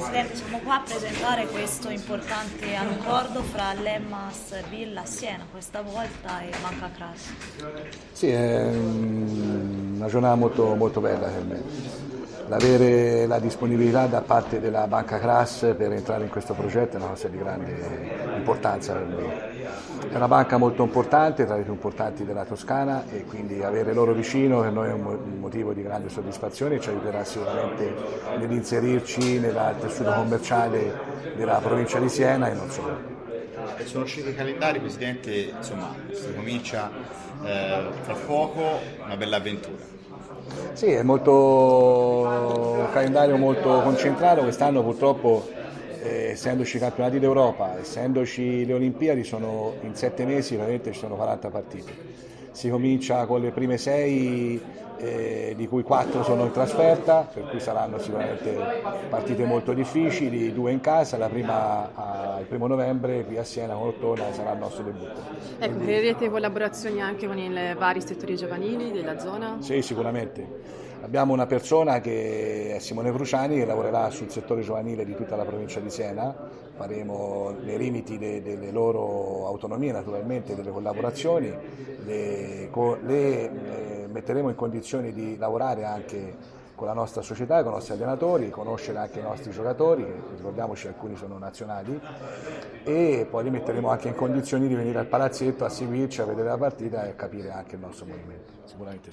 Presidente, siamo qua a presentare questo importante accordo fra l'Emmas Villa Siena questa volta e Banca Cras. Sì, è una giornata molto, molto bella per me. L'avere la disponibilità da parte della Banca Cras per entrare in questo progetto è una cosa di grande importanza per me. È una banca molto importante, tra le più importanti della Toscana, e quindi avere loro vicino per noi è un motivo di grande soddisfazione e ci aiuterà sicuramente nell'inserirci nel tessuto commerciale della provincia di Siena e non solo. Sono usciti i calendari, Presidente, insomma, si comincia fra poco una bella avventura. Sì, è un calendario molto concentrato. Quest'anno purtroppo, essendoci i campionati d'Europa, essendoci le Olimpiadi, in 7 mesi veramente ci sono 40 partite. Si comincia con le prime 6, di cui 4 sono in trasferta, per cui saranno sicuramente partite molto difficili, 2 in casa, la prima il 1° novembre qui a Siena con Ortona sarà il nostro debutto. Ecco, creerete collaborazioni anche con i vari settori giovanili della zona? Sì, sicuramente. Abbiamo una persona che è Simone Cruciani, che lavorerà sul settore giovanile di tutta la provincia di Siena. Faremo nei limiti delle loro autonomie, naturalmente, delle collaborazioni, metteremo in condizioni di lavorare anche con la nostra società, con i nostri allenatori, conoscere anche i nostri giocatori, che ricordiamoci alcuni sono nazionali, e poi li metteremo anche in condizioni di venire al palazzetto a seguirci, a vedere la partita e a capire anche il nostro movimento. Sicuramente sì.